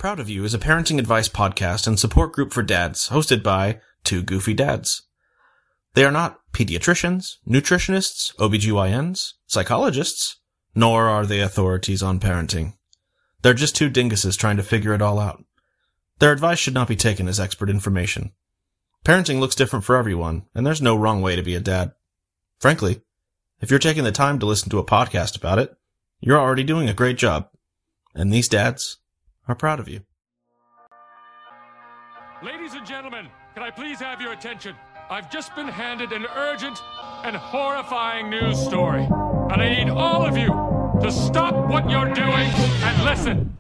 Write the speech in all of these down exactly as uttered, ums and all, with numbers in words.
Proud of You is a parenting advice podcast and support group for dads hosted by two goofy dads. They are not pediatricians, nutritionists, O B G Y Ns, psychologists, nor are they authorities on parenting. They're just two dinguses trying to figure it all out. Their advice should not be taken as expert information. Parenting looks different for everyone, and there's no wrong way to be a dad. Frankly, if you're taking the time to listen to a podcast about it, you're already doing a great job. And these dads are proud of you. Ladies and gentlemen, can I please have your attention? I've just been handed an urgent and horrifying news story, and I need all of you to stop what you're doing and listen.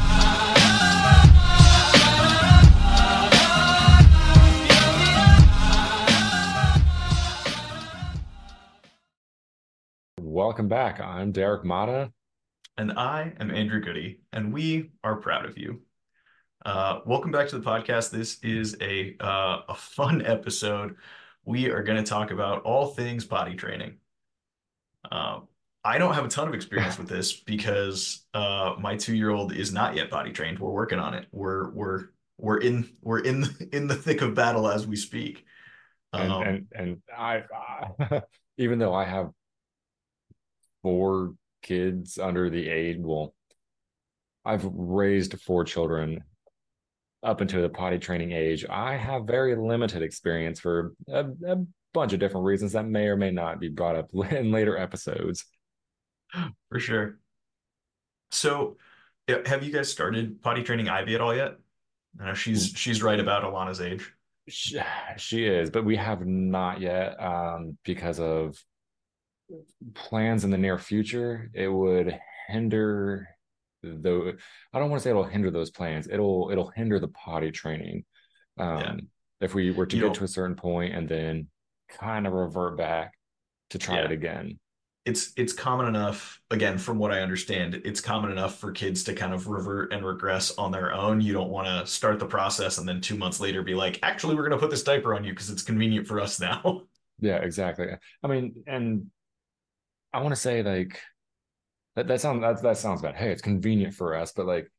Welcome back. I'm Derek Mata. And I am Andrew Goody, and we are proud of you. Uh, welcome back to the podcast. This is a uh, a fun episode. We are going to talk about all things potty training. Uh, I don't have a ton of experience with this because uh, my two-year-old is not yet potty trained. We're working on it. We're we're we're in we're in the, in the thick of battle as we speak. And Um, and, and I, I, even though I have four kids under the age, well, I've raised four children up into the potty training age. I have very limited experience for a, a bunch of different reasons that may or may not be brought up in later episodes. for sure. So, yeah, have you guys started potty training Ivy at all yet? I know she's she's right about Alana's age. She, she is, but we have not yet um, because of plans in the near future. It would hinder though I don't want to say it'll hinder those plans. It'll it'll hinder the potty training. Um, Yeah. if we were to You get know- to a certain point and then kind of revert back to try Yeah. it again. It's it's common enough, again, from what I understand, it's common enough for kids to kind of revert and regress on their own. You don't want to start the process and then two months later be like, actually, we're going to put this diaper on you because it's convenient for us now. Yeah, exactly. I mean, and I want to say like that that sounds that, that sounds bad. Hey, it's convenient for us, but like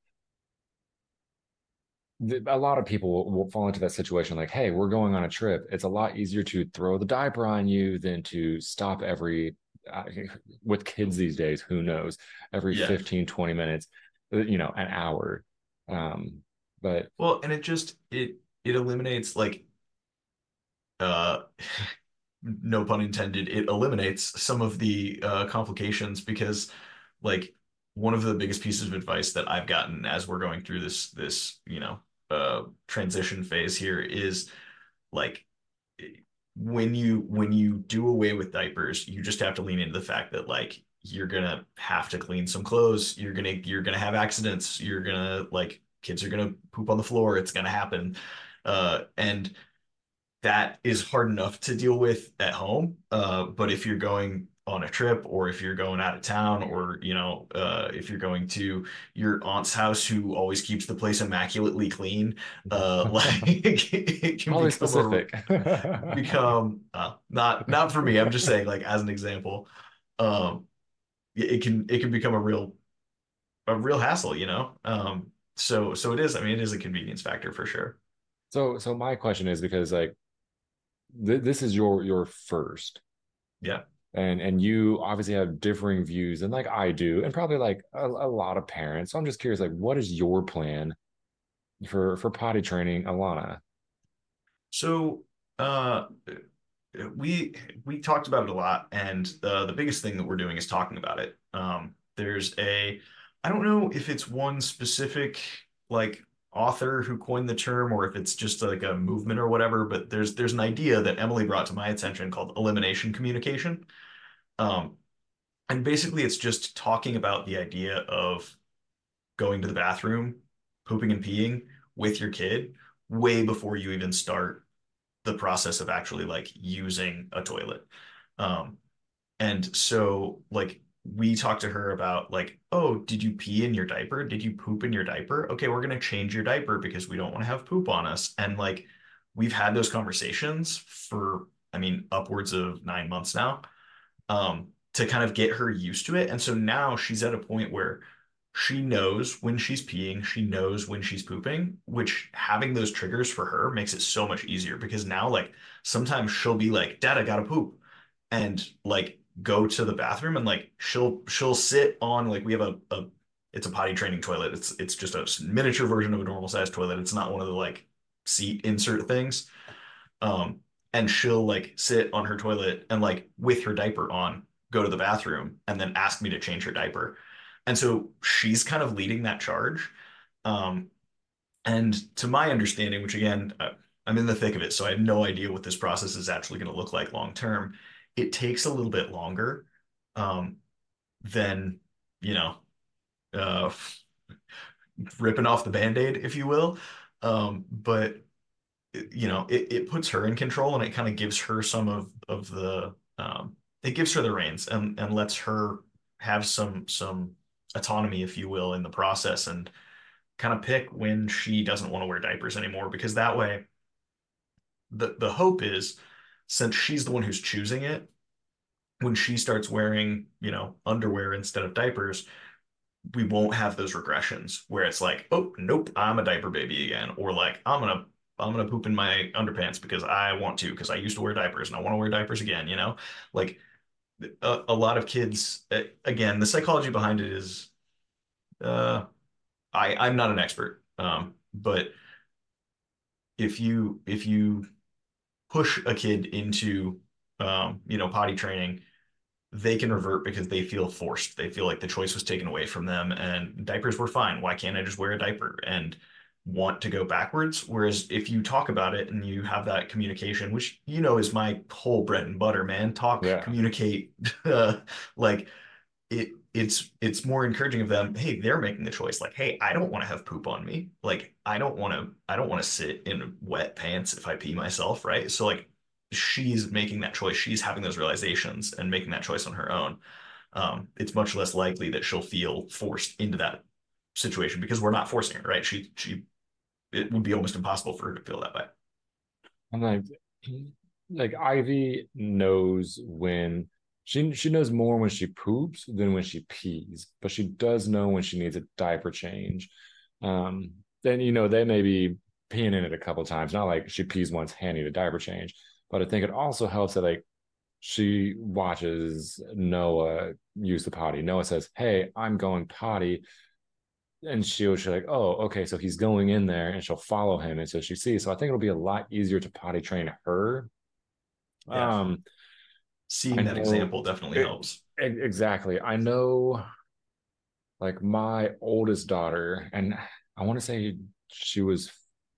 the, a lot of people will, will fall into that situation like, hey, we're going on a trip. It's a lot easier to throw the diaper on you than to stop every uh, with kids these days, who knows, every Yeah. fifteen, twenty minutes, uh, you know, an hour. Um, but Well, and it just it it eliminates like uh no pun intended, it eliminates some of the uh complications because like one of the biggest pieces of advice that I've gotten as we're going through this this, you know, uh transition phase here is like when you when you do away with diapers, you just have to lean into the fact that like you're gonna have to clean some clothes. You're gonna you're gonna have accidents. You're gonna like kids are gonna poop on the floor. It's gonna happen. Uh, and that is hard enough to deal with at home. Uh, but if you're going on a trip or if you're going out of town or, you know, uh, if you're going to your aunt's house who always keeps the place immaculately clean, uh, like it can always become a- specific. become uh, not not for me. I'm just saying, like as an example, um, it it can it can become a real a real hassle, you know. Um, so so it is. I mean, it is a convenience factor for sure. So, so my question is because like th- this is your your first, Yeah. and and you obviously have differing views than like I do, and probably like a, a lot of parents. So I'm just curious, like, what is your plan for for potty training Alana? So uh, we we talked about it a lot, and uh, the biggest thing that we're doing is talking about it. Um, there's a I don't know if it's one specific like author who coined the term or if it's just like a movement or whatever, but there's there's an idea that Emily brought to my attention called elimination communication. Um, and basically it's just talking about the idea of going to the bathroom, pooping and peeing with your kid way before you even start the process of actually like using a toilet. Um, and so like we talked to her about like, oh, did you pee in your diaper? Did you poop in your diaper? Okay, we're gonna change your diaper because we don't want to have poop on us. And like we've had those conversations for, I mean, upwards of nine months now, um, to kind of get her used to it. And so now she's at a point where she knows when she's peeing, she knows when she's pooping, which having those triggers for her makes it so much easier because now like sometimes she'll be like, Dad, I gotta poop. And like go to the bathroom and like she'll she'll sit on like we have a, a it's a potty training toilet. It's it's just a miniature version of a normal sized toilet. It's not one of the like seat insert things. Um, and she'll like sit on her toilet and like with her diaper on, go to the bathroom and then ask me to change her diaper. And so she's kind of leading that charge. Um, and to my understanding, which again, uh, I'm in the thick of it, so I have no idea what this process is actually going to look like long term. It takes a little bit longer um, than, you know, uh, ripping off the Band-Aid, if you will. Um, but you know, it, it puts her in control and it kind of gives her some of of the um, it gives her the reins and and lets her have some some autonomy, if you will, in the process and kind of pick when she doesn't want to wear diapers anymore because that way the the hope is since she's the one who's choosing it, when she starts wearing, you know, underwear instead of diapers, we won't have those regressions where it's like, oh, nope, I'm a diaper baby again, or like I'm gonna I'm gonna poop in my underpants because I want to because I used to wear diapers and I want to wear diapers again, you know? Like a, a lot of kids, again, the psychology behind it is uh I I'm not an expert. Um, but if you if you push a kid into um, you know, potty training, they can revert because they feel forced. They feel like the choice was taken away from them and diapers were fine. Why can't I just wear a diaper and want to go backwards? Whereas if you talk about it and you have that communication, which you know is my whole bread and butter, man, talk, Yeah. communicate, uh, like it it's it's more encouraging of them. Hey, they're making the choice. Like, hey, I don't want to have poop on me. Like, I don't want to I don't want to sit in wet pants if I pee myself, right? So like she's making that choice. She's having those realizations and making that choice on her own. Um, it's much less likely that she'll feel forced into that situation because we're not forcing her, right? She she it would be almost impossible for her to feel that way. I'm like, like Ivy knows when she she knows more when she poops than when she pees, but she does know when she needs a diaper change. Um, then you know they may be peeing in it a couple times, not like she pees once, hand need a diaper change. But I think it also helps that like she watches Noah use the potty. Noah says, "Hey, I'm going potty." And she'll she's like, oh, okay, so he's going in there, and she'll follow him, and so she sees. So I think it'll be a lot easier to potty train her. Yeah. Um, I Seeing that know example definitely it, helps. exactly. I know, like my oldest daughter, and I want to say she was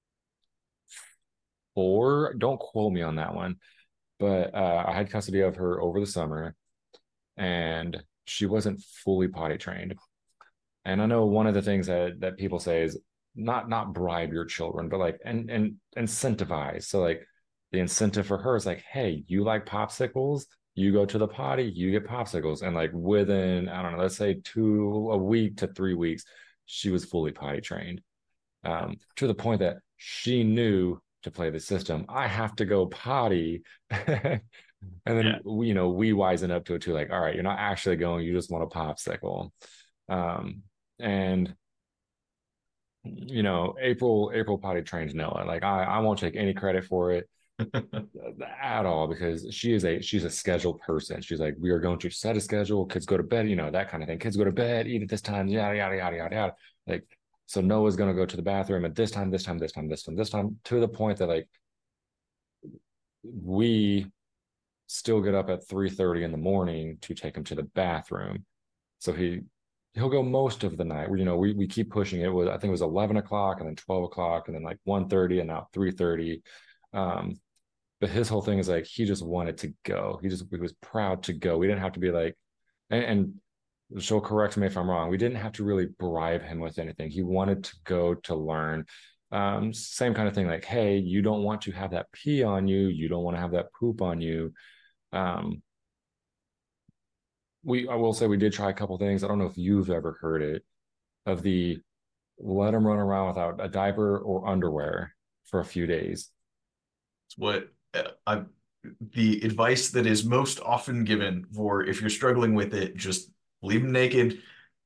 four. Don't quote me on that one, but uh, I had custody of her over the summer, and she wasn't fully potty trained. And I know one of the things that that people say is not not bribe your children, but like and and incentivize. So like the incentive for her is like, hey, you like popsicles, you go to the potty, you get popsicles. And like within, I don't know, let's say two a week to three weeks, she was fully potty trained. Um, to the point that she knew to play the system, I have to go potty. And then Yeah. we, you know, we wisen up to it too, like, all right, you're not actually going, you just want a popsicle. Um, and you know, April April potty trains Noah. Like I, I won't take any credit for it at all because she is a she's a scheduled person. She's like, we are going to set a schedule. Kids go to bed, you know, that kind of thing. Kids go to bed, eat at this time, yada yada yada yada yada. Like, so Noah's gonna go to the bathroom at this time, this time, this time, this time, this time, to the point that like we still get up at three thirty in the morning to take him to the bathroom. So he he'll go most of the night. You know, we we keep pushing it. It was I think it was eleven o'clock and then twelve o'clock and then like one thirty and now three thirty. Um, but his whole thing is like he just wanted to go. He just he was proud to go. We didn't have to be like, and, and she'll correct me if I'm wrong. We didn't have to really bribe him with anything. He wanted to go to learn. Um, same kind of thing, like, hey, you don't want to have that pee on you, you don't want to have that poop on you. Um, we I will say we did try a couple things. I don't know if you've ever heard it of the let him run around without a diaper or underwear for a few days. It's what uh, I the advice that is most often given for if you're struggling with it, just leave them naked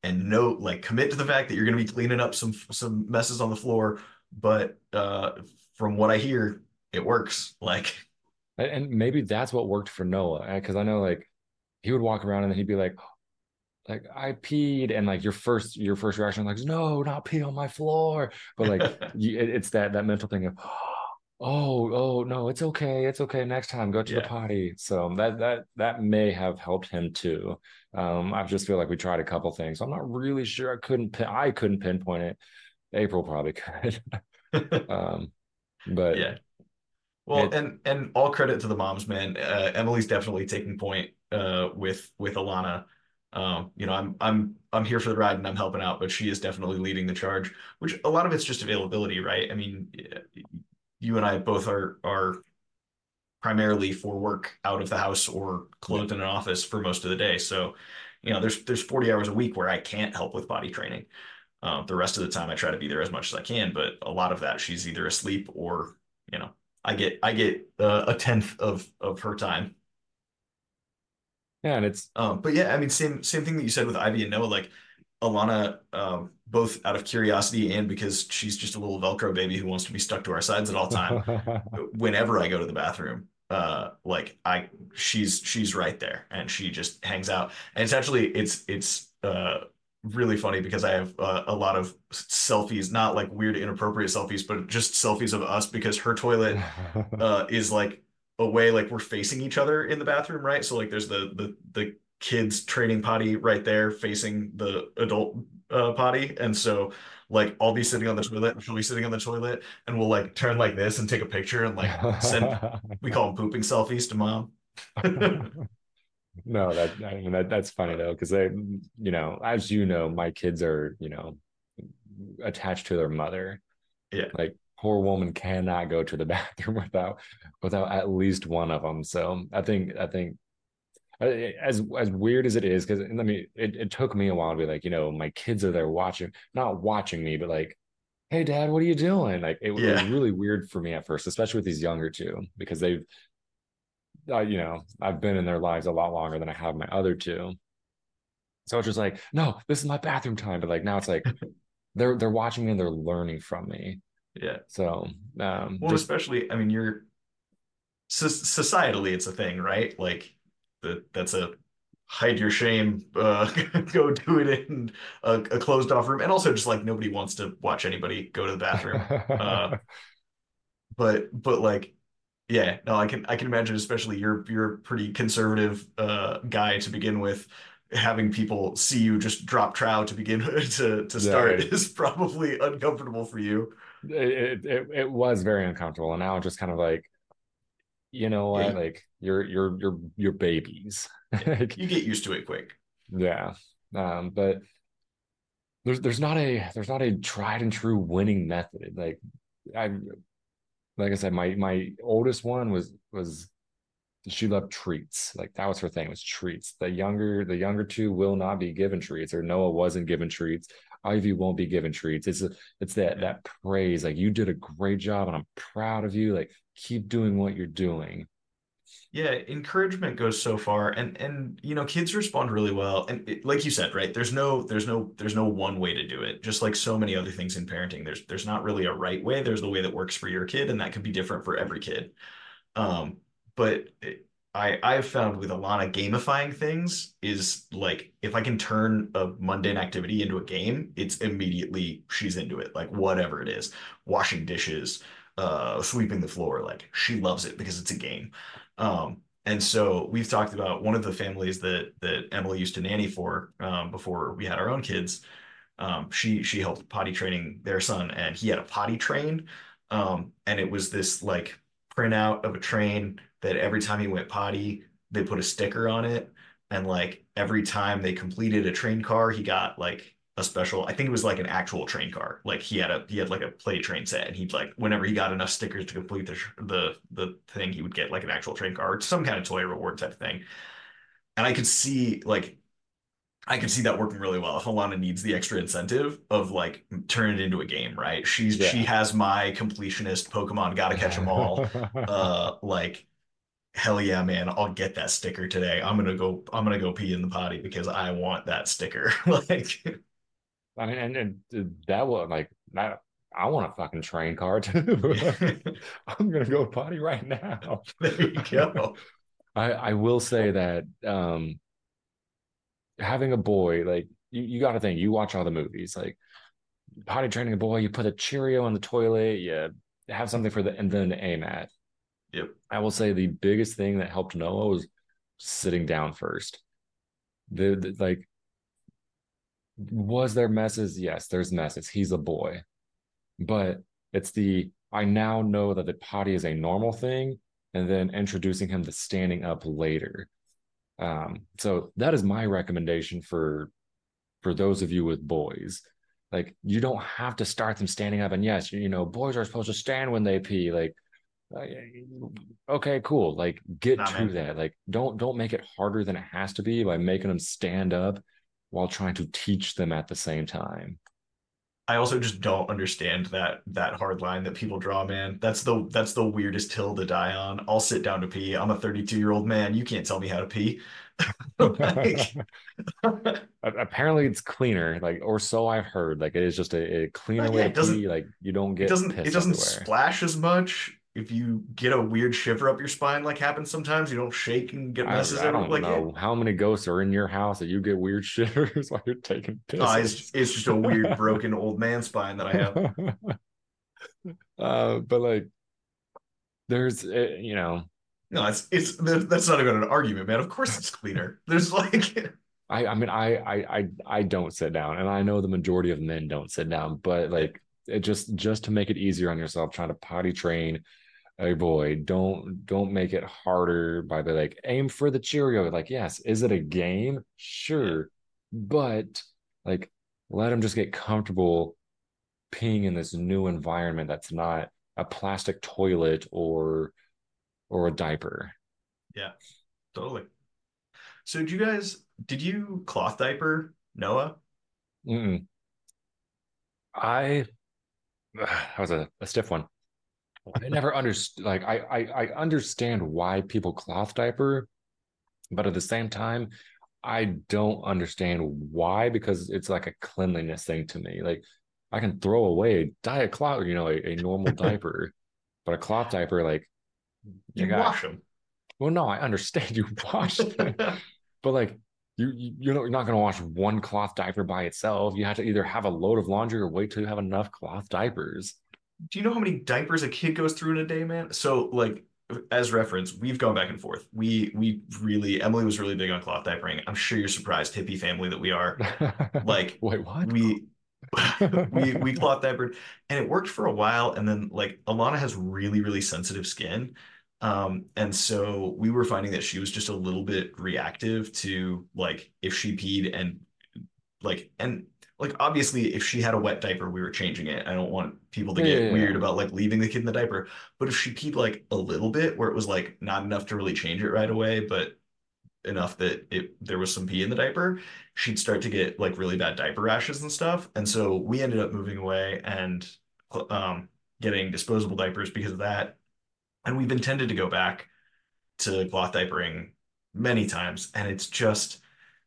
and know, like, commit to the fact that you're going to be cleaning up some some messes on the floor. But uh, from what I hear, it works. Like, And maybe that's what worked for Noah, because I know like he would walk around and then he'd be like, like I peed, and like your first your first reaction like no, not pee on my floor, but like you, it, it's that that mental thing of oh oh no, it's okay, it's okay, next time go to the yeah, potty. So that that that may have helped him too. Um, I just feel like we tried a couple things. I'm not really sure. I couldn't pin, I couldn't pinpoint it. April probably could. um, but yeah. Well, it and and all credit to the moms, man. Uh, Emily's definitely taking point uh, with with Alana. Um, you know, I'm I'm I'm here for the ride and I'm helping out, but she is definitely leading the charge. Which a lot of it's just availability, right? I mean, you and I both are are primarily for work out of the house or yeah. closed in an office for most of the day. So, you know, there's there's forty hours a week where I can't help with body training. Um, the rest of the time, I try to be there as much as I can, but a lot of that she's either asleep or, you know, I get I get uh, a tenth of of her time. Yeah, and it's Um, but yeah, I mean, same same thing that you said with Ivy and Noah. Like Alana, um, both out of curiosity and because she's just a little Velcro baby who wants to be stuck to our sides at all time. Whenever I go to the bathroom, uh, like I, she's she's right there, and she just hangs out. And it's actually it's it's uh really funny because I have uh, a lot of selfies, not like weird inappropriate selfies, but just selfies of us because her toilet uh is like away, like we're facing each other in the bathroom, right? So like there's the the the kids training potty right there facing the adult uh, potty, and so like I'll be sitting on the toilet and she'll be sitting on the toilet, and we'll like turn like this and take a picture and like send, we call them pooping selfies to mom. No, that I mean that that's funny though, because they, you know, as you know, my kids are, you know, attached to their mother. Yeah, Like poor woman cannot go to the bathroom without without at least one of them. So I think I think uh, as as weird as it is, because I mean, it, it took me a while to be like, you know, my kids are there watching, not watching me, but like, hey, Dad, what are you doing? Like, it, it was yeah, really weird for me at first, especially with these younger two, because they've, uh, you know, I've been in their lives a lot longer than I have my other two. So it's just like, no, this is my bathroom time. But like now it's like they're they're watching me and they're learning from me. yeah. So um, Well, just especially, I mean, you're so, societally, it's a thing, right? Like the that's a hide your shame, uh, go do it in a, a closed off room, and also just like nobody wants to watch anybody go to the bathroom. Uh, but but like yeah, no, I can I can imagine, especially you're you're a pretty conservative uh guy to begin with. Having people see you just drop trow to begin to to yeah, start it, is probably uncomfortable for you. it it it was very uncomfortable. And now it's just kind of like, you know Yeah, what, you, like you're you're you're you're babies. yeah, Like, you get used to it quick. yeah. Um, but there's there's not a there's not a tried and true winning method. Like I like I said, my my oldest one was was she loved treats. Like that was her thing, was treats. The younger the younger two will not be given treats, or Noah wasn't given treats. Ivy won't be given treats. It's a, it's that Yeah. that praise, like you did a great job and I'm proud of you. Like keep doing what you're doing. Yeah, encouragement goes so far, and and you know, kids respond really well. And it, like you said, right, there's no there's no there's no one way to do it. Just like so many other things in parenting, there's there's not really a right way. There's the way that works for your kid, and that could be different for every kid. Um, but it, I I've found with Alana, gamifying things is like if I can turn a mundane activity into a game, it's immediately she's into it. Like whatever it is, washing dishes, uh, sweeping the floor, like she loves it because it's a game. Um, and so we've talked about one of the families that that Emily used to nanny for um, before we had our own kids. Um, she she helped potty training their son, and he had a potty train. Um, and it was this like printout of a train that every time he went potty, they put a sticker on it. And like every time they completed a train car, he got like a special, I think it was like an actual train car. Like he had a he had like a play train set, and he'd like whenever he got enough stickers to complete the the the thing, he would get like an actual train car or some kind of toy reward type of thing. And I could see like I can see that working really well if Alana needs the extra incentive of like turn it into a game, right? She's she Yeah. has my completionist Pokemon, gotta catch them all. Uh, like hell yeah, man, I'll get that sticker today. I'm gonna go, I'm gonna go pee in the potty because I want that sticker. Like, I mean, and, and that was like that. I want a fucking train car too. I'm gonna go potty right now. there you go. I I will say that um having a boy, like you, you got to think, you watch all the movies, like potty training a boy, you put a Cheerio in the toilet, you have something for the and then to aim at. Yep. I will say the biggest thing that helped Noah was sitting down first. The, the like, was there messes? Yes, there's messes. He's a boy, but it's the I now know that the potty is a normal thing, and then introducing him to standing up later. Um, so that is my recommendation for for those of you with boys. Like, you don't have to start them standing up. And yes, you, you know, boys are supposed to stand when they pee. Like, uh, okay, cool. Like, get Nah, to man. that. Like, don't don't make it harder than it has to be by making them stand up while trying to teach them at the same time. I also just don't understand that that hard line that people draw, man. That's the that's the weirdest hill to die on. I'll sit down to pee. I'm a thirty-two year old man. You can't tell me how to pee. Like, Apparently, it's cleaner. Like, or so I've heard. Like, it is just a, a cleaner way yeah, to it doesn't pee. Like, you don't it get doesn't it piss doesn't everywhere. splash as much. If you get a weird shiver up your spine, like happens sometimes, you don't shake and get I messes I everywhere. don't Like, yeah, know how many ghosts are in your house that you get weird shivers while you're taking oh, it's pisses. it's just a weird broken old man spine that I have. uh, but like, there's uh, you know, No, it's it's that's not even an argument, man. Of course it's cleaner. There's like I I mean I I I I don't sit down, and I know the majority of men don't sit down, but like, it just just to make it easier on yourself, trying to potty train a boy, don't don't make it harder by the like aim for the Cheerio. Like, yes, is it a game? yeah. Sure, but like, let him just get comfortable peeing in this new environment that's not a plastic toilet or or a diaper. Yeah, totally. So did you guys did you cloth diaper Noah? Mm-mm. I that was a, a stiff one. I never understood. Like, I, I I understand why people cloth diaper, but at the same time, I don't understand why, because it's like a cleanliness thing to me. Like, I can throw away a diet cloth, you know, a, a normal diaper, but a cloth diaper, like, you You got. wash them. Well, no, I understand you wash them, but like, you you you know, you're not going to wash one cloth diaper by itself. You have to either have a load of laundry or wait till you have enough cloth diapers. Do you know how many diapers a kid goes through in a day, man? So like as reference, we've gone back and forth. We we really Emily was really big on cloth diapering. I'm sure you're surprised, hippie family that we are. Like Wait, what? we we we cloth diapered and it worked for a while and then like Alana has really really sensitive skin. Um and so we were finding that she was just a little bit reactive to like if she peed and like and like obviously if she had a wet diaper we were changing it. I don't want people to Yeah, yeah, get weird yeah. about like leaving the kid in the diaper, but if she peed like a little bit where it was like not enough to really change it right away but enough that it there was some pee in the diaper, she'd start to get like really bad diaper rashes and stuff. And so we ended up moving away and um getting disposable diapers because of that. And we've intended to go back to cloth diapering many times, and it's just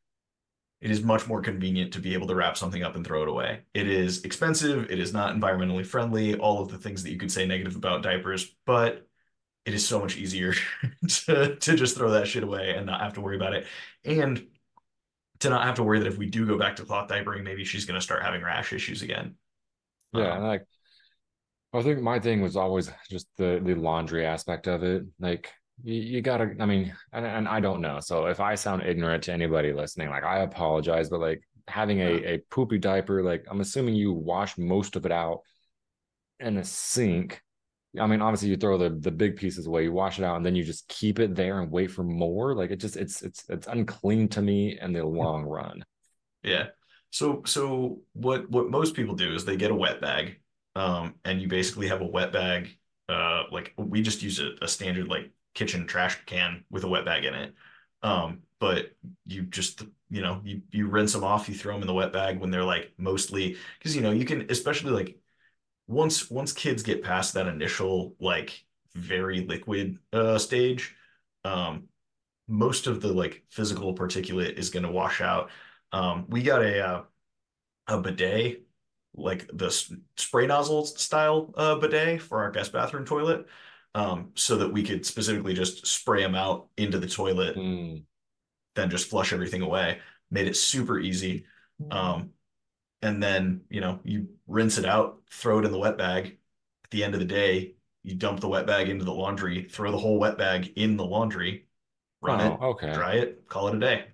it is much more convenient to be able to wrap something up and throw it away. It is expensive, it is not environmentally friendly, all of the things that you could say negative about diapers, but it is so much easier to, to just throw that shit away and not have to worry about it. And to not have to worry that if we do go back to cloth diapering, maybe she's going to start having rash issues again. Yeah, and Um, like, I think my thing was always just the the laundry aspect of it. Like, you, you gotta, I mean, and, and I don't know. So if I sound ignorant to anybody listening, like, I apologize, but like, having a, uh, a poopy diaper, like, I'm assuming you wash most of it out in a sink. I mean, obviously you throw the the big pieces away, you wash it out, and then you just keep it there and wait for more. Like, it just it's it's it's unclean to me in the long run. yeah. So so what what most people do is they get a wet bag, um, and you basically have a wet bag. Uh, like we just use a, a standard like kitchen trash can with a wet bag in it. Um, but you just you know you you rinse them off, you throw them in the wet bag when they're like mostly because you know you can especially like once once kids get past that initial like very liquid uh stage, um, most of the like physical particulate is going to wash out. Um, we got a uh, a bidet, like the s- spray nozzle style uh, bidet for our guest bathroom toilet, um, so that we could specifically just spray them out into the toilet, Mm. then just flush everything away. Made it super easy. Um, and then, you know, you rinse it out, throw it in the wet bag. At the end of the day, you dump the wet bag into the laundry, throw the whole wet bag in the laundry, run Oh, it, okay. dry it, call it a day.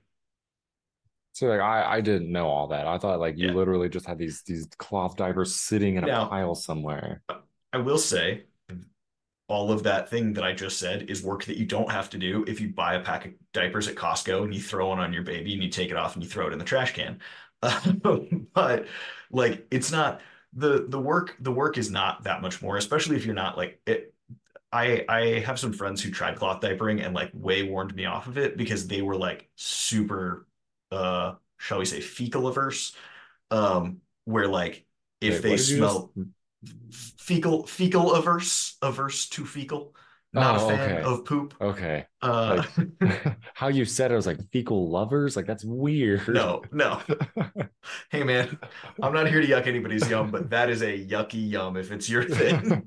So like I I didn't know all that. I thought like you Yeah. literally just had these these cloth diapers sitting in a Now, pile somewhere. I will say all of that thing that I just said is work that you don't have to do if you buy a pack of diapers at Costco and you throw one on your baby and you take it off and you throw it in the trash can. Uh, but like it's not the the work the work is not that much more, especially if you're not like it. I I have some friends who tried cloth diapering and like way warned me off of it because they were like super uh shall we say fecal averse, um where like if Wait, they what did you just? smell fecal fecal averse averse to fecal, not a Oh, fan okay. of poop. Okay. uh Like how you said it, I was like fecal lovers? Like that's weird. no, no. Hey man, I'm not here to yuck anybody's yum, but that is a yucky yum if it's your thing.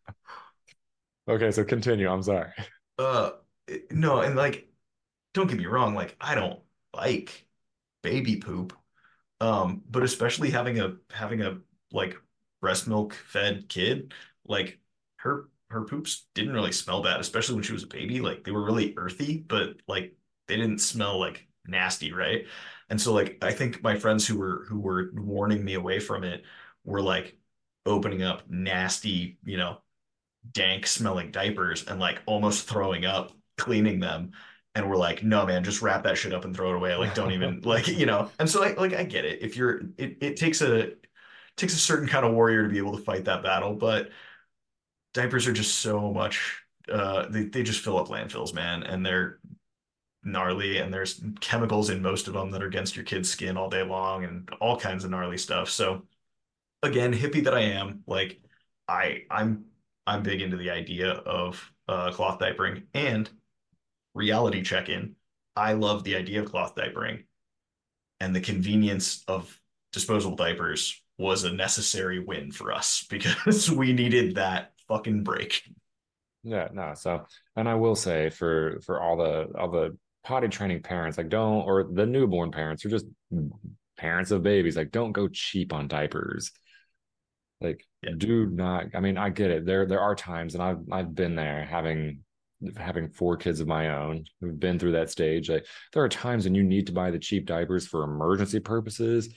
Okay, so continue. I'm sorry. uh no, and like don't get me wrong, like I don't like baby poop. Um, but especially having a having a like breast milk fed kid, like her her poops didn't really smell bad, especially when she was a baby. Like they were really earthy, but like they didn't smell like nasty, right? And so like I think my friends who were who were warning me away from it were like opening up nasty, you know, dank smelling diapers and like almost throwing up cleaning them, and we're like, no man, just wrap that shit up and throw it away, like don't even like, you know. And so like like I get it, if you're it, it takes a takes a certain kind of warrior to be able to fight that battle, but diapers are just so much uh they, they just fill up landfills, man, and they're gnarly, and there's chemicals in most of them that are against your kid's skin all day long and all kinds of gnarly stuff. So again, hippie that I am, like I I'm I'm big into the idea of uh, cloth diapering and reality check-in. I love the idea of cloth diapering, and the convenience of disposable diapers was a necessary win for us because we needed that fucking break. Yeah, no. So, and I will say for for all the all the potty training parents, like don't, or the newborn parents, or just parents of babies, like don't go cheap on diapers. Like, Yeah. do not. I mean, I get it. There there are times, and I've I've been there having having four kids of my own who've been through that stage. Like, there are times when you need to buy the cheap diapers for emergency purposes.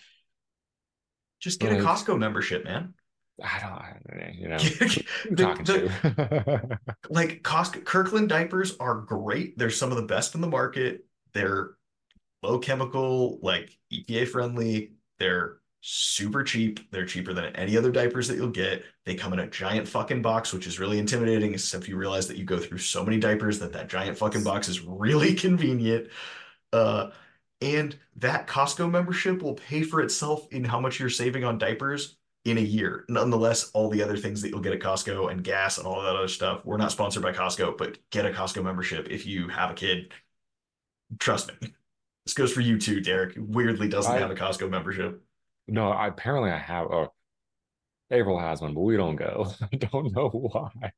Just get a Like, Costco membership, man. I don't, you know, the, who you talking the to? like Costco Kirkland diapers are great. They're some of the best in the market. They're low chemical, like E P A friendly. They're super cheap. They're cheaper than any other diapers that you'll get. They come in a giant fucking box, which is really intimidating, except you realize that you go through so many diapers that that giant fucking box is really convenient. Uh, and that Costco membership will pay for itself in how much you're saving on diapers in a year. Nonetheless, all the other things that you'll get at Costco and gas and all that other stuff. We're not sponsored by Costco, but get a Costco membership if you have a kid. Trust me. This goes for you too, Derek. Weirdly doesn't have I a Costco membership. no, I apparently I have. Oh, April has one, but we don't go. I don't know why.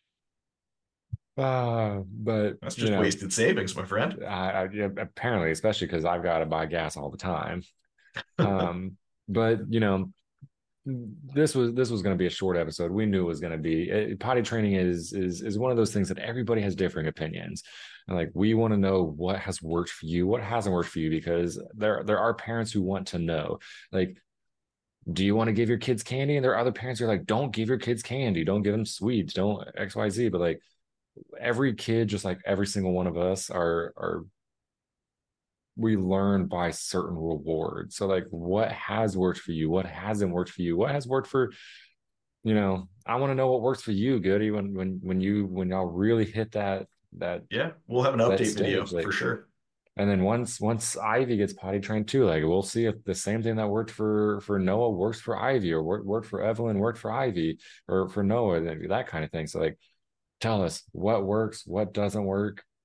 Uh, but That's you just know, wasted savings, my friend. I, I yeah, apparently, especially because I've got to buy gas all the time. Um, but you know, this was this was going to be a short episode. We knew it was going to be. It, potty training is is is one of those things that everybody has differing opinions. And like we want to know what has worked for you, what hasn't worked for you, because there there are parents who want to know. Like, do you want to give your kids candy? And there are other parents who are like, don't give your kids candy, don't give them sweets, don't X Y Z. But like every kid, just like every single one of us, are are we learn by certain rewards. So like what has worked for you, what hasn't worked for you, what has worked for, you know, I want to know what works for you, Goody, when when when you when y'all really hit that that Yeah, we'll have an that update video stage. for Like, sure. and then once once Ivy gets potty trained too, like we'll see if the same thing that worked for for Noah works for Ivy, or worked worked for Evelyn, worked for Ivy, or for Noah, that kind of thing. So like tell us what works, what doesn't work.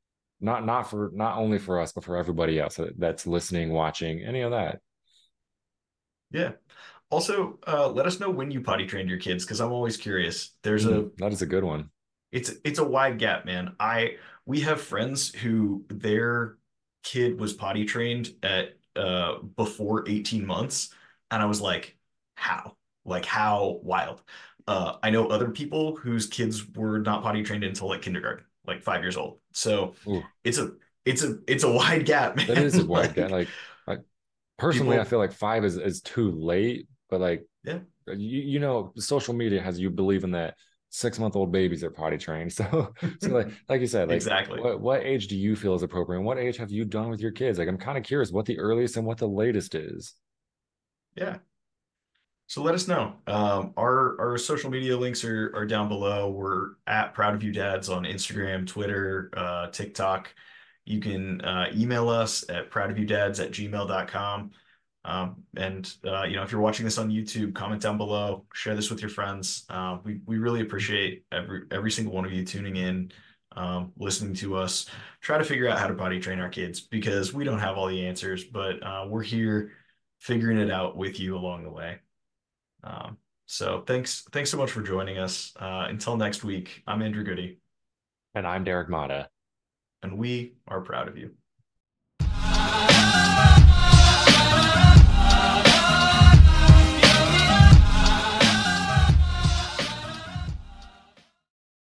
not not for not only for us, but for everybody else that's listening, watching, any of that. Yeah. Also, uh, let us know when you potty trained your kids because I'm always curious. There's a Mm, that is a good one. it's it's a wide gap, man. I we have friends who their kid was potty trained at uh before eighteen months, and I was like, how? Like how wild. Uh, I know other people whose kids were not potty trained until like kindergarten, like five years old. So Ooh, it's a it's a it's a wide gap, that is a man. wide gap. Like Like, like personally, I people, feel like five is is too late. But like, yeah, you, you know, social media has you believing that six month old babies are potty trained. So, so like, like you said, like, exactly. what what age do you feel is appropriate? And what age have you done with your kids? Like, I'm kind of curious what the earliest and what the latest is. Yeah. So let us know. Um, our our social media links are are down below. We're at Proud of You Dads on Instagram, Twitter, uh, TikTok. You can uh, email us at proudofyoudads at gmail dot com. Um, and uh, you know, if you're watching this on YouTube, comment down below, share this with your friends. Uh, we we really appreciate every every single one of you tuning in, um, listening to us, try to figure out how to potty train our kids because we don't have all the answers, but uh, we're here figuring it out with you along the way. Um, so thanks, thanks so much for joining us. Uh, until next week, I'm Andrew Goody, And I'm Derek Mata. and we are proud of you.